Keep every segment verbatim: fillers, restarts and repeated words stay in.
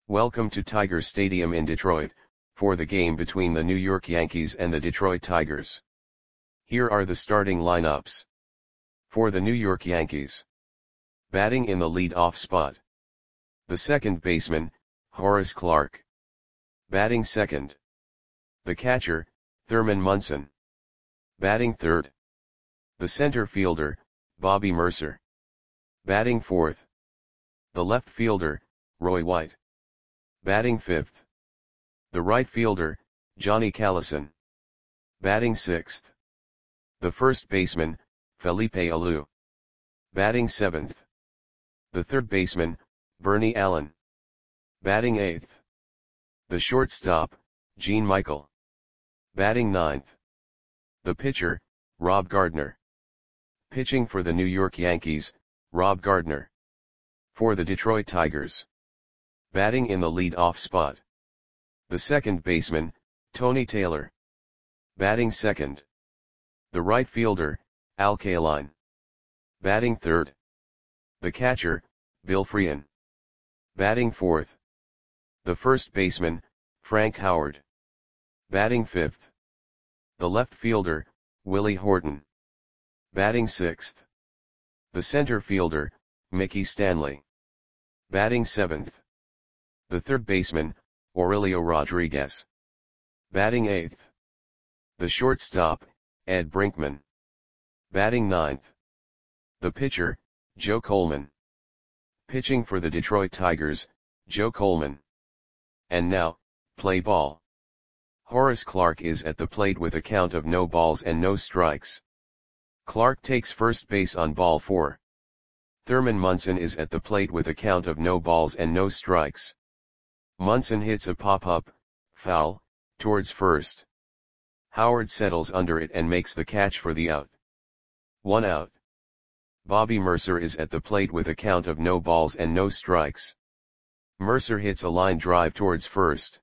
Welcome to Tiger Stadium in Detroit, for the game between the New York Yankees and the Detroit Tigers. Here are the starting lineups. For the New York Yankees. Batting in the lead-off spot. The second baseman, Horace Clarke. Batting second. The catcher, Thurman Munson. Batting third. The center fielder, Bobby Murcer. Batting fourth. The left fielder, Roy White. Batting fifth. The right fielder, Johnny Callison. Batting sixth. The first baseman, Felipe Alou. Batting seventh. The third baseman, Bernie Allen. Batting eighth. The shortstop, Gene Michael. Batting ninth. The pitcher, Rob Gardner. Pitching for the New York Yankees, Rob Gardner. For the Detroit Tigers. Batting in the lead-off spot. The second baseman, Tony Taylor. Batting second. The right fielder, Al Kaline. Batting third. The catcher, Bill Frein. Batting fourth. The first baseman, Frank Howard. Batting fifth. The left fielder, Willie Horton. Batting sixth. The center fielder, Mickey Stanley. Batting seventh. The third baseman, Aurelio Rodriguez. Batting eighth. The shortstop, Ed Brinkman. Batting ninth. The pitcher, Joe Coleman. Pitching for the Detroit Tigers, Joe Coleman. And now, play ball. Horace Clarke is at the plate with a count of no balls and no strikes. Clarke takes first base on ball four. Thurman Munson is at the plate with a count of no balls and no strikes. Munson hits a pop-up, foul, towards first. Howard settles under it and makes the catch for the out. One out. Bobby Murcer is at the plate with a count of no balls and no strikes. Murcer hits a line drive towards first.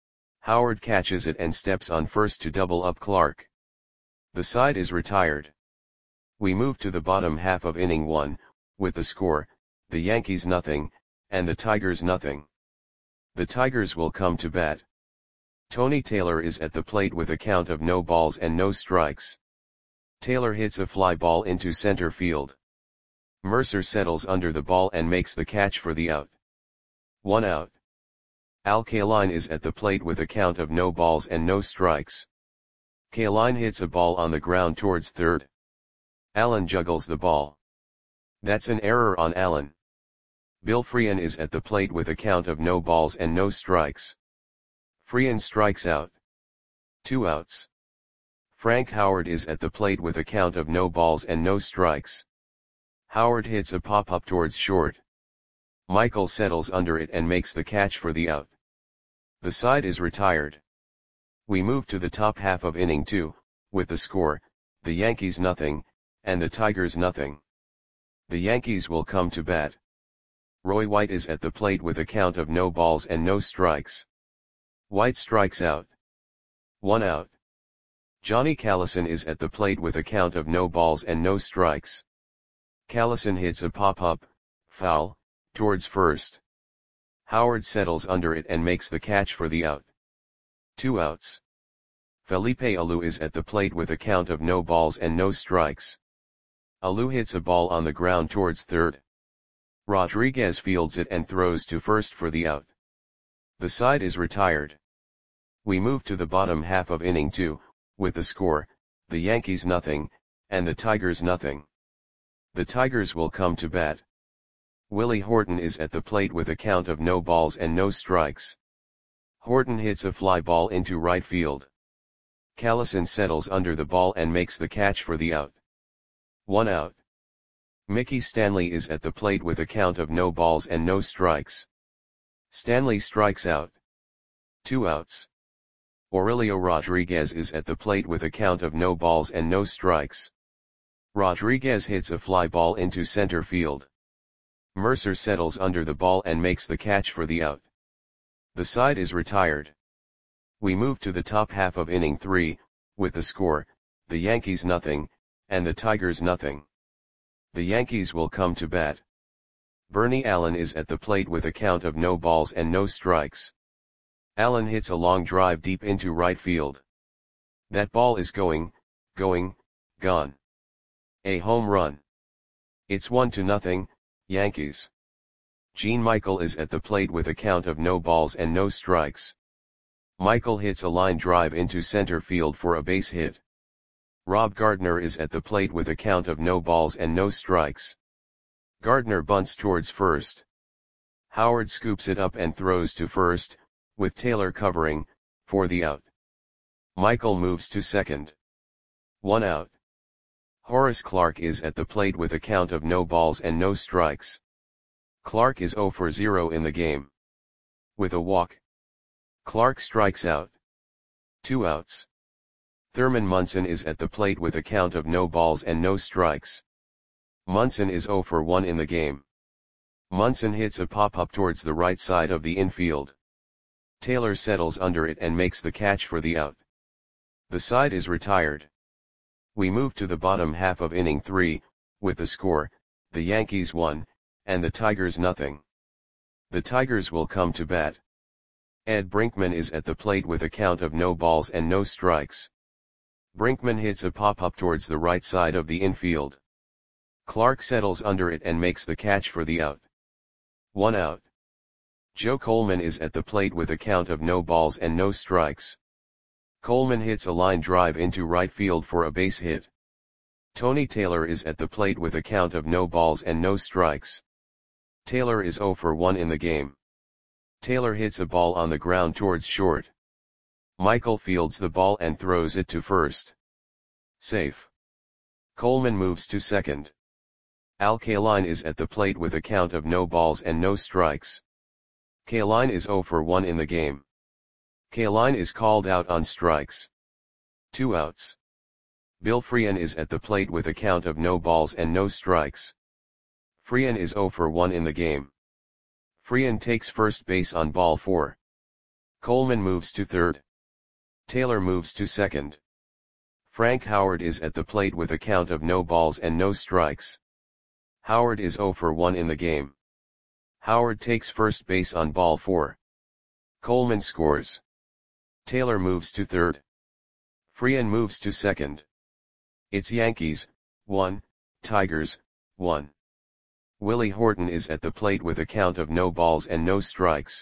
Howard catches it and steps on first to double up Clarke. The side is retired. We move to the bottom half of inning one, with the score, the Yankees nothing, and the Tigers nothing. The Tigers will come to bat. Tony Taylor is at the plate with a count of no balls and no strikes. Taylor hits a fly ball into center field. Murcer settles under the ball and makes the catch for the out. One out. Al Kaline is at the plate with a count of no balls and no strikes. Kaline hits a ball on the ground towards third. Allen juggles the ball. That's an error on Allen. Bill Frein is at the plate with a count of no balls and no strikes. Frein strikes out. Two outs. Frank Howard is at the plate with a count of no balls and no strikes. Howard hits a pop-up towards short. Michael settles under it and makes the catch for the out. The side is retired. We move to the top half of inning two, with the score, the Yankees nothing, and the Tigers nothing. The Yankees will come to bat. Roy White is at the plate with a count of no balls and no strikes. White strikes out. One out. Johnny Callison is at the plate with a count of no balls and no strikes. Callison hits a pop-up, foul, towards first. Howard settles under it and makes the catch for the out. Two outs. Felipe Alou is at the plate with a count of no balls and no strikes. Alou hits a ball on the ground towards third. Rodriguez fields it and throws to first for the out. The side is retired. We move to the bottom half of inning two, with the score, the Yankees nothing, and the Tigers nothing. The Tigers will come to bat. Willie Horton is at the plate with a count of no balls and no strikes. Horton hits a fly ball into right field. Callison settles under the ball and makes the catch for the out. One out. Mickey Stanley is at the plate with a count of no balls and no strikes. Stanley strikes out. Two outs. Aurelio Rodriguez is at the plate with a count of no balls and no strikes. Rodriguez hits a fly ball into center field. Murcer settles under the ball and makes the catch for the out. The side is retired. We move to the top half of inning three, with the score, the Yankees nothing, and the Tigers nothing. The Yankees will come to bat. Bernie Allen is at the plate with a count of no balls and no strikes. Allen hits a long drive deep into right field. That ball is going, going, gone. A home run. It's one to nothing, Yankees. Gene Michael is at the plate with a count of no balls and no strikes. Michael hits a line drive into center field for a base hit. Rob Gardner is at the plate with a count of no balls and no strikes. Gardner bunts towards first. Howard scoops it up and throws to first, with Taylor covering, for the out. Michael moves to second. One out. Horace Clarke is at the plate with a count of no balls and no strikes. Clarke is zero for zero in the game. With a walk, Clarke strikes out. Two outs. Thurman Munson is at the plate with a count of no balls and no strikes. Munson is zero for one in the game. Munson hits a pop-up towards the right side of the infield. Taylor settles under it and makes the catch for the out. The side is retired. We move to the bottom half of inning three, with the score, the Yankees one, and the Tigers nothing. The Tigers will come to bat. Ed Brinkman is at the plate with a count of no balls and no strikes. Brinkman hits a pop-up towards the right side of the infield. Clarke settles under it and makes the catch for the out. One out. Joe Coleman is at the plate with a count of no balls and no strikes. Coleman hits a line drive into right field for a base hit. Tony Taylor is at the plate with a count of no balls and no strikes. Taylor is zero for one in the game. Taylor hits a ball on the ground towards short. Michael fields the ball and throws it to first. Safe. Coleman moves to second. Al Kaline is at the plate with a count of no balls and no strikes. Kaline is zero for one in the game. Kaline is called out on strikes. Two outs. Bill Freehan is at the plate with a count of no balls and no strikes. Freehan is zero for one in the game. Freehan takes first base on ball four. Coleman moves to third. Taylor moves to second. Frank Howard is at the plate with a count of no balls and no strikes. Howard is zero for one in the game. Howard takes first base on ball four. Coleman scores. Taylor moves to third. Freehan moves to second. It's Yankees, one, Tigers, one. Willie Horton is at the plate with a count of no balls and no strikes.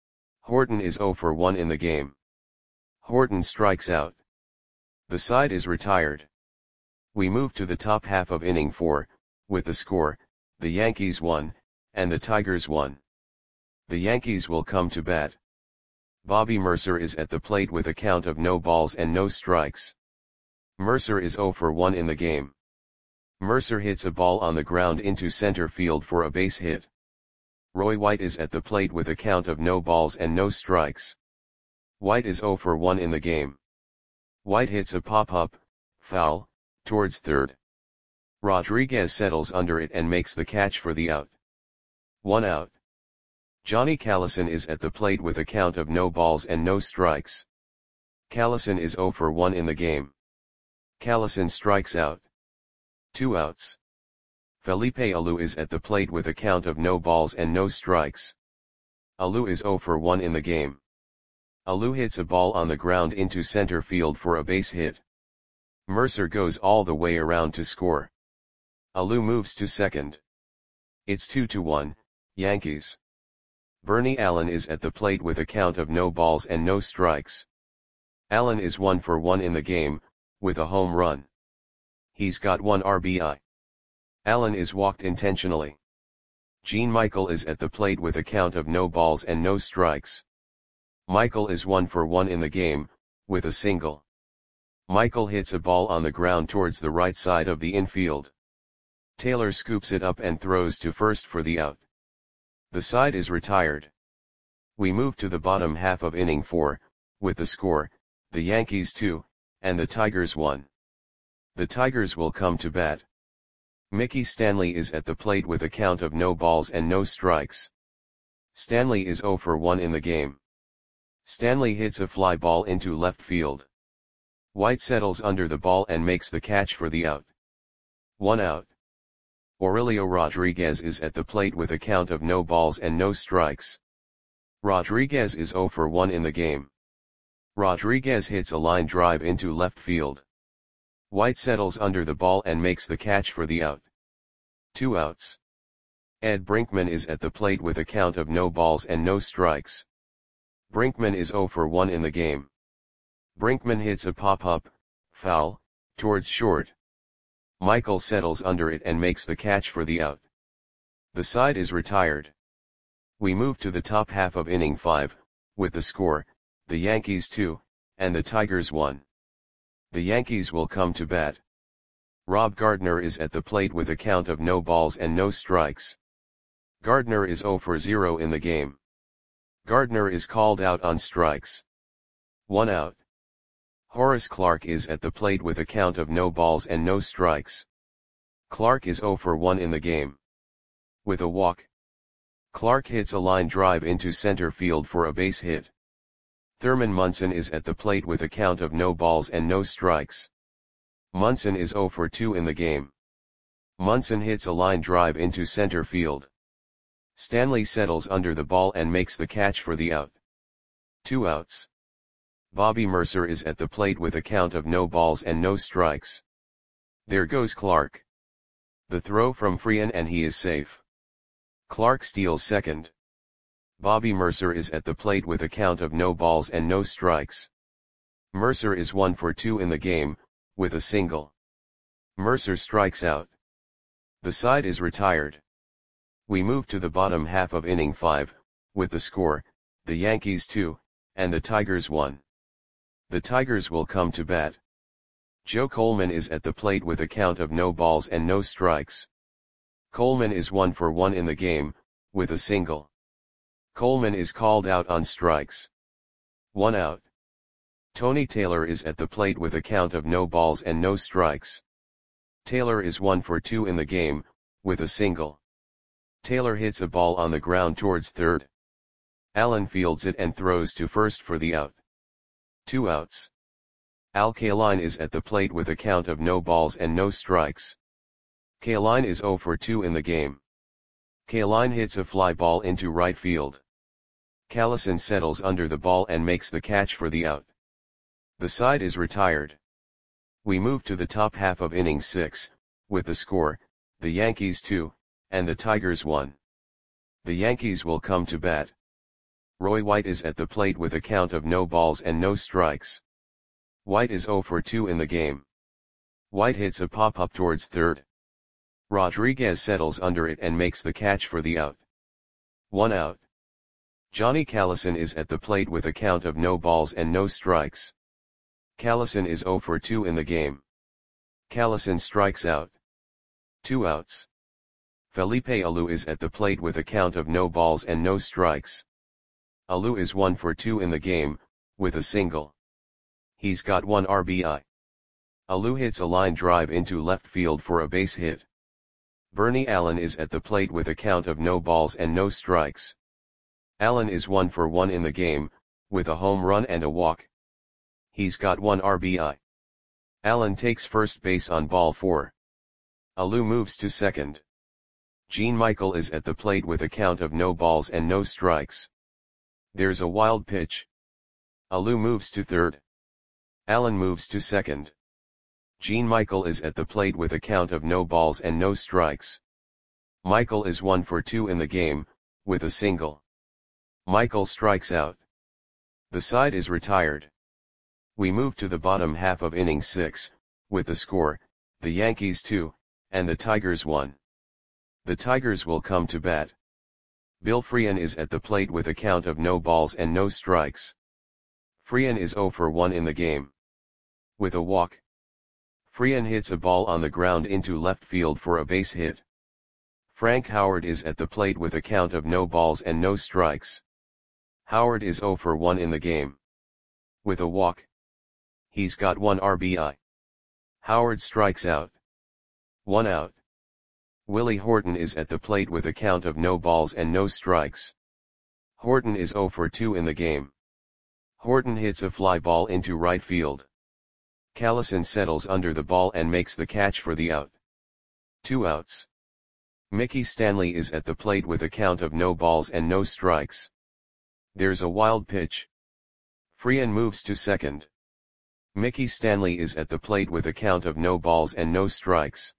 Horton is zero for one in the game. Horton strikes out. The side is retired. We move to the top half of inning four, with the score, the Yankees one, and the Tigers one. The Yankees will come to bat. Bobby Mercer is at the plate with a count of no balls and no strikes. Mercer is zero for one in the game. Mercer hits a ball on the ground into center field for a base hit. Roy White is at the plate with a count of no balls and no strikes. White is zero for one in the game. White hits a pop-up, foul, towards third. Rodriguez settles under it and makes the catch for the out. One out. Johnny Callison is at the plate with a count of no balls and no strikes. Callison is zero for one in the game. Callison strikes out. Two outs. Felipe Alou is at the plate with a count of no balls and no strikes. Alou is zero for one in the game. Alou hits a ball on the ground into center field for a base hit. Mercer goes all the way around to score. Alou moves to second. It's two to one, Yankees. Bernie Allen is at the plate with a count of no balls and no strikes. Allen is one for one in the game, with a home run. He's got one R B I. Allen is walked intentionally. Gene Michael is at the plate with a count of no balls and no strikes. Michael is one for one in the game, with a single. Michael hits a ball on the ground towards the right side of the infield. Taylor scoops it up and throws to first for the out. The side is retired. We move to the bottom half of inning four, with the score, the Yankees two, and the Tigers one. The Tigers will come to bat. Mickey Stanley is at the plate with a count of no balls and no strikes. Stanley is zero for one in the game. Stanley hits a fly ball into left field. White settles under the ball and makes the catch for the out. One out. Aurelio Rodriguez is at the plate with a count of no balls and no strikes. Rodriguez is zero for one in the game. Rodriguez hits a line drive into left field. White settles under the ball and makes the catch for the out. Two outs. Ed Brinkman is at the plate with a count of no balls and no strikes. Brinkman is zero for one in the game. Brinkman hits a pop-up, foul, towards short. Michael settles under it and makes the catch for the out. The side is retired. We move to the top half of inning five, with the score, the Yankees two, and the Tigers one. The Yankees will come to bat. Rob Gardner is at the plate with a count of no balls and no strikes. Gardner is zero for zero in the game. Gardner is called out on strikes. One out. Horace Clarke is at the plate with a count of no balls and no strikes. Clarke is zero for one in the game. With a walk. Clarke hits a line drive into center field for a base hit. Thurman Munson is at the plate with a count of no balls and no strikes. Munson is zero for two in the game. Munson hits a line drive into center field. Stanley settles under the ball and makes the catch for the out. Two outs. Bobby Mercer is at the plate with a count of no balls and no strikes. There goes Clarke. The throw from Freehan and he is safe. Clarke steals second. Bobby Mercer is at the plate with a count of no balls and no strikes. Mercer is one for two in the game, with a single. Mercer strikes out. The side is retired. We move to the bottom half of inning five, with the score, the Yankees two, and the Tigers one. The Tigers will come to bat. Joe Coleman is at the plate with a count of no balls and no strikes. Coleman is one for one in the game, with a single. Coleman is called out on strikes. One out. Tony Taylor is at the plate with a count of no balls and no strikes. Taylor is one for two in the game, with a single. Taylor hits a ball on the ground towards third. Allen fields it and throws to first for the out. Two outs. Al Kaline is at the plate with a count of no balls and no strikes. Kaline is zero for two in the game. Kaline hits a fly ball into right field. Callison settles under the ball and makes the catch for the out. The side is retired. We move to the top half of inning six, with the score, the Yankees two, and the Tigers one. The Yankees will come to bat. Roy White is at the plate with a count of no balls and no strikes. White is zero for two in the game. White hits a pop-up towards third. Rodriguez settles under it and makes the catch for the out. One out. Johnny Callison is at the plate with a count of no balls and no strikes. Callison is zero for two in the game. Callison strikes out. Two outs. Felipe Alou is at the plate with a count of no balls and no strikes. Alou is one for two in the game, with a single. He's got one R B I. Alou hits a line drive into left field for a base hit. Bernie Allen is at the plate with a count of no balls and no strikes. Allen is one for one in the game, with a home run and a walk. He's got one R B I. Allen takes first base on ball four. Alou moves to second. Gene Michael is at the plate with a count of no balls and no strikes. There's a wild pitch. Alou moves to third. Allen moves to second. Gene Michael is at the plate with a count of no balls and no strikes. Michael is one for two in the game, with a single. Michael strikes out. The side is retired. We move to the bottom half of inning six, with the score, the Yankees two, and the Tigers one. The Tigers will come to bat. Bill Freehan is at the plate with a count of no balls and no strikes. Freehan is zero for one in the game. With a walk. Freehan hits a ball on the ground into left field for a base hit. Frank Howard is at the plate with a count of no balls and no strikes. Howard is zero for one in the game. With a walk. He's got one R B I. Howard strikes out. One out. Willie Horton is at the plate with a count of no balls and no strikes. Horton is zero for two in the game. Horton hits a fly ball into right field. Callison settles under the ball and makes the catch for the out. Two outs. Mickey Stanley is at the plate with a count of no balls and no strikes. There's a wild pitch. Freehan moves to second. Mickey Stanley is at the plate with a count of no balls and no strikes.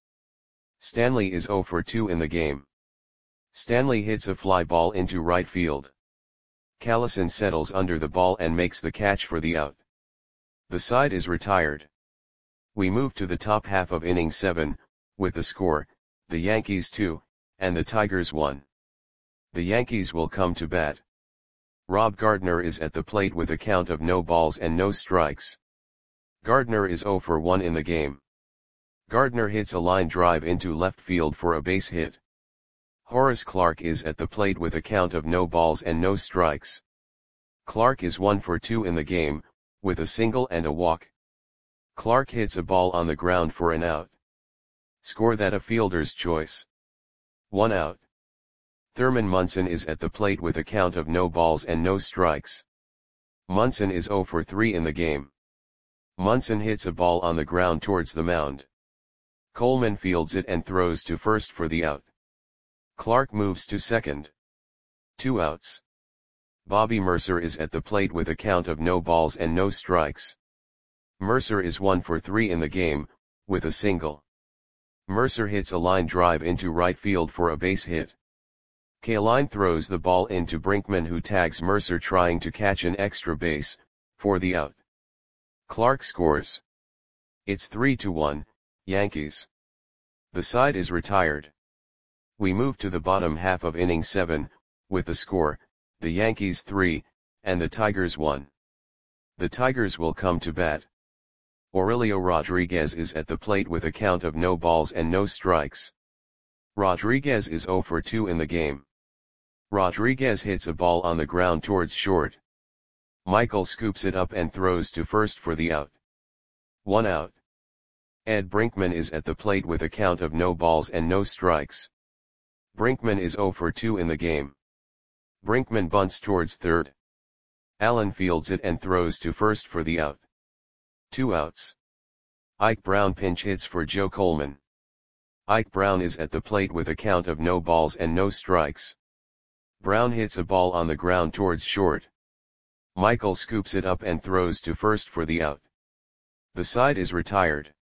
Stanley is oh for two in the game. Stanley hits a fly ball into right field. Callison settles under the ball and makes the catch for the out. The side is retired. We move to the top half of inning seven, with the score, the Yankees two, and the Tigers one. The Yankees will come to bat. Rob Gardner is at the plate with a count of no balls and no strikes. Gardner is oh for one in the game. Gardner hits a line drive into left field for a base hit. Horace Clarke is at the plate with a count of no balls and no strikes. Clarke is one for two in the game, with a single and a walk. Clarke hits a ball on the ground for an out. Score that a fielder's choice. One out. Thurman Munson is at the plate with a count of no balls and no strikes. Munson is oh for three in the game. Munson hits a ball on the ground towards the mound. Coleman fields it and throws to first for the out. Clarke moves to second. Two outs. Bobby Mercer is at the plate with a count of no balls and no strikes. Mercer is one for three in the game, with a single. Mercer hits a line drive into right field for a base hit. Kaline throws the ball into Brinkman, who tags Mercer trying to catch an extra base, for the out. Clarke scores. It's three to one, Yankees. The side is retired. We move to the bottom half of inning seven, with the score, the Yankees three, and the Tigers one. The Tigers will come to bat. Aurelio Rodriguez is at the plate with a count of no balls and no strikes. Rodriguez is oh for two in the game. Rodriguez hits a ball on the ground towards short. Michael scoops it up and throws to first for the out. One out. Ed Brinkman is at the plate with a count of no balls and no strikes. Brinkman is oh for two in the game. Brinkman bunts towards third. Allen fields it and throws to first for the out. Two outs. Ike Brown pinch hits for Joe Coleman. Ike Brown is at the plate with a count of no balls and no strikes. Brown hits a ball on the ground towards short. Michael scoops it up and throws to first for the out. The side is retired.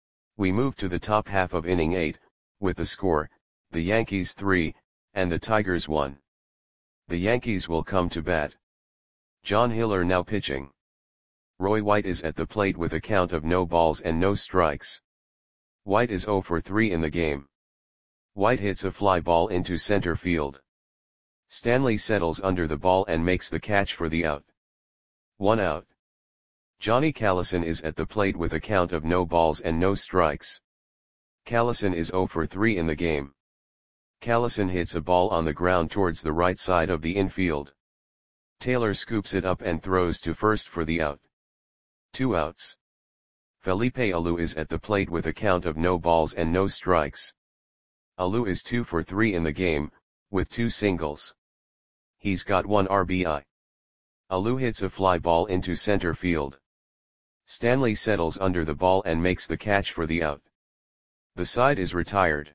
We move to the top half of inning eight, with the score, the Yankees three, and the Tigers one. The Yankees will come to bat. John Hiller now pitching. Roy White is at the plate with a count of no balls and no strikes. White is oh for three in the game. White hits a fly ball into center field. Stanley settles under the ball and makes the catch for the out. One out. Johnny Callison is at the plate with a count of no balls and no strikes. Callison is oh for three in the game. Callison hits a ball on the ground towards the right side of the infield. Taylor scoops it up and throws to first for the out. Two outs. Felipe Alou is at the plate with a count of no balls and no strikes. Alou is two for three in the game, with two singles. He's got one R B I. Alou hits a fly ball into center field. Stanley settles under the ball and makes the catch for the out. The side is retired.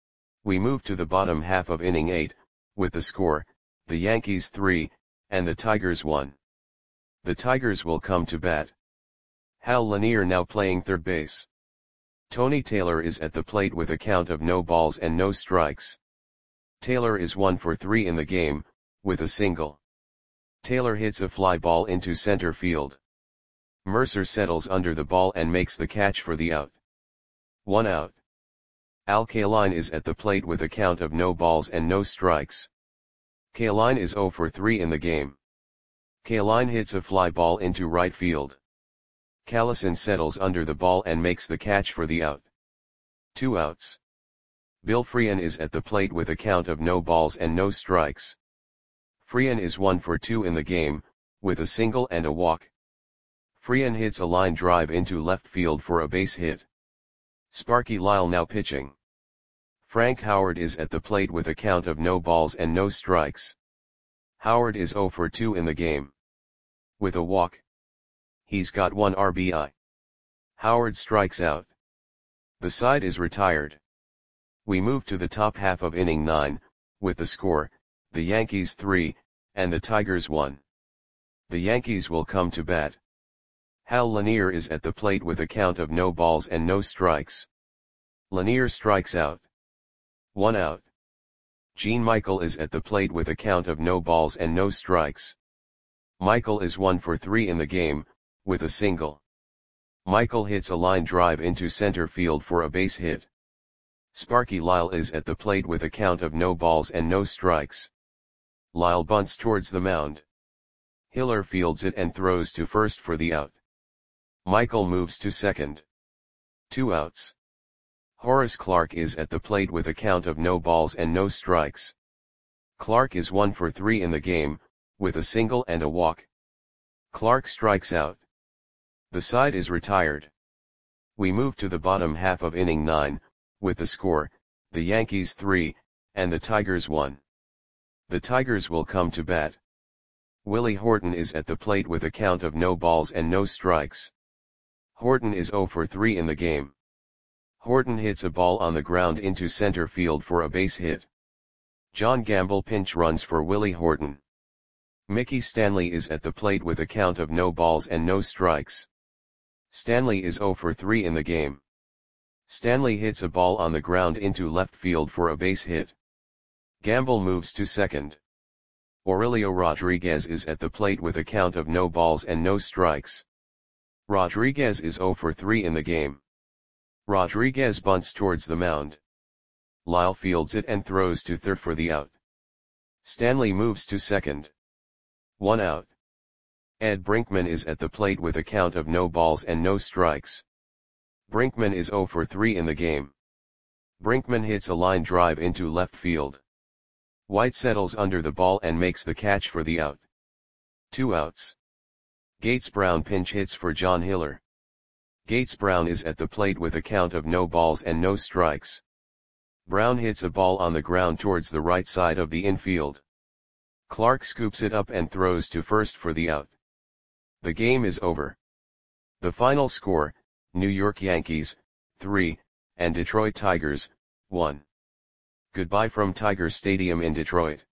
We move to the bottom half of inning eight, with the score, the Yankees three, and the Tigers one. The Tigers will come to bat. Hal Lanier now playing third base. Tony Taylor is at the plate with a count of no balls and no strikes. Taylor is one for three in the game, with a single. Taylor hits a fly ball into center field. Mercer settles under the ball and makes the catch for the out. One out. Al Kaline is at the plate with a count of no balls and no strikes. Kaline is oh for three in the game. Kaline hits a fly ball into right field. Callison settles under the ball and makes the catch for the out. Two outs. Bill Freehan is at the plate with a count of no balls and no strikes. Freehan is one for two in the game, with a single and a walk. Freehan hits a line drive into left field for a base hit. Sparky Lyle now pitching. Frank Howard is at the plate with a count of no balls and no strikes. Howard is oh for two in the game. With a walk. He's got one R B I. Howard strikes out. The side is retired. We move to the top half of inning nine, with the score, the Yankees three, and the Tigers one. The Yankees will come to bat. Hal Lanier is at the plate with a count of no balls and no strikes. Lanier strikes out. One out. Gene Michael is at the plate with a count of no balls and no strikes. Michael is one for three in the game, with a single. Michael hits a line drive into center field for a base hit. Sparky Lyle is at the plate with a count of no balls and no strikes. Lyle bunts towards the mound. Hiller fields it and throws to first for the out. Michael moves to second. Two outs. Horace Clarke is at the plate with a count of no balls and no strikes. Clarke is one for three in the game, with a single and a walk. Clarke strikes out. The side is retired. We move to the bottom half of inning nine, with the score, the Yankees three, and the Tigers one. The Tigers will come to bat. Willie Horton is at the plate with a count of no balls and no strikes. Horton is zero for three in the game. Horton hits a ball on the ground into center field for a base hit. John Gamble pinch runs for Willie Horton. Mickey Stanley is at the plate with a count of no balls and no strikes. Stanley is zero for three in the game. Stanley hits a ball on the ground into left field for a base hit. Gamble moves to second. Aurelio Rodriguez is at the plate with a count of no balls and no strikes. Rodriguez is zero for three in the game. Rodriguez bunts towards the mound. Lyle fields it and throws to third for the out. Stanley moves to second. One out. Ed Brinkman is at the plate with a count of no balls and no strikes. Brinkman is zero for three in the game. Brinkman hits a line drive into left field. White settles under the ball and makes the catch for the out. Two outs. Gates Brown pinch hits for John Hiller. Gates Brown is at the plate with a count of no balls and no strikes. Brown hits a ball on the ground towards the right side of the infield. Clarke scoops it up and throws to first for the out. The game is over. The final score, New York Yankees, three, and Detroit Tigers, one. Goodbye from Tiger Stadium in Detroit.